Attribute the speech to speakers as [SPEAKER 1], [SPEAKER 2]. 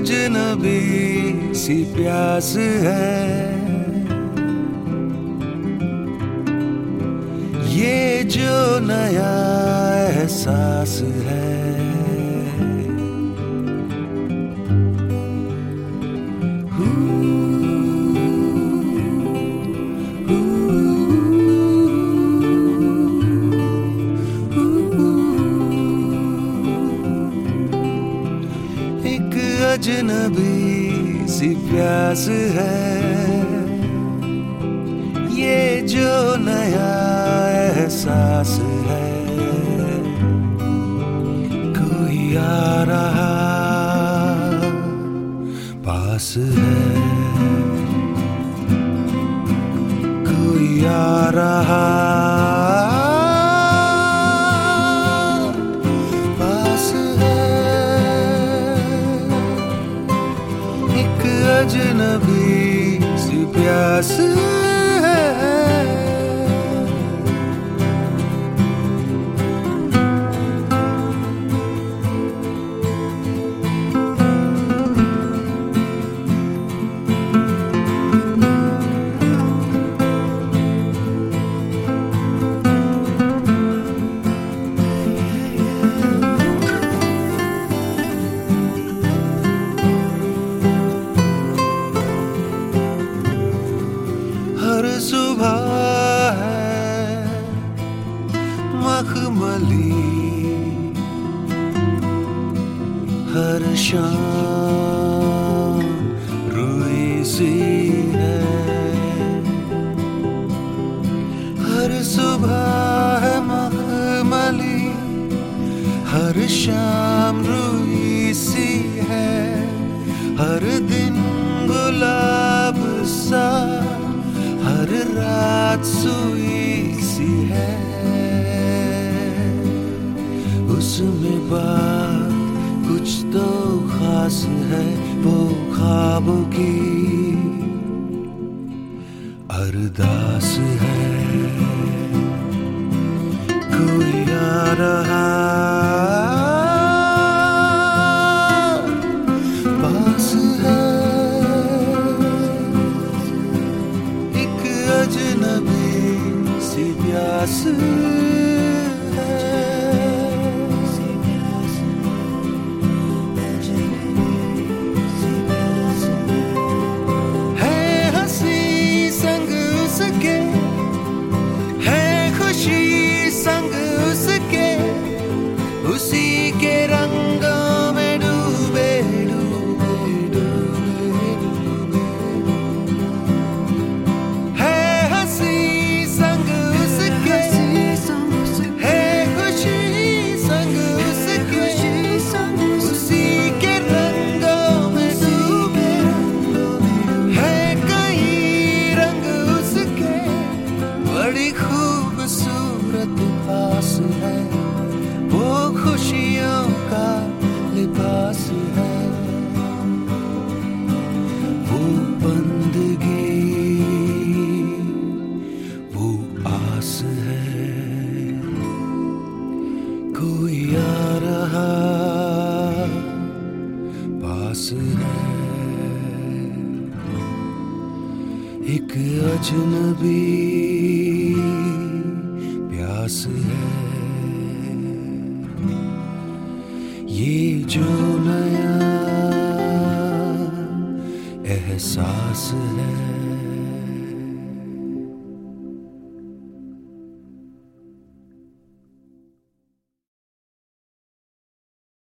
[SPEAKER 1] अजनबी सी प्यास है, ये जो नया एहसास है। अजनबी सी प्यास है, ये जो नया एहसास है। कोई आ रहा पास है, कोई आ रहा अजनबी सी प्यास है। हर सुबह है मखमली, हर शाम रुई सी है। हर सुबह है मखमली, हर शाम रुई सी है। हर दिन गुलाब सा, हर रात सुई सी है। उसमें बात कुछ तो खास है, वो ख्वाबों की अरदास है। कोई आ रहा पास है, अजनबी सी प्यास है। हंसी संग उसके, है खुशी संग उसके, उसी के रंगों में डूबे डूबे डूबे डूबे। बड़ी खूबसूरत पास है, वो खुशियों का लिबास है। वो बंदगी, वो आस है। कोई आ रहा पास है, एक अजनबी प्यास है। ये जो नया एहसास है।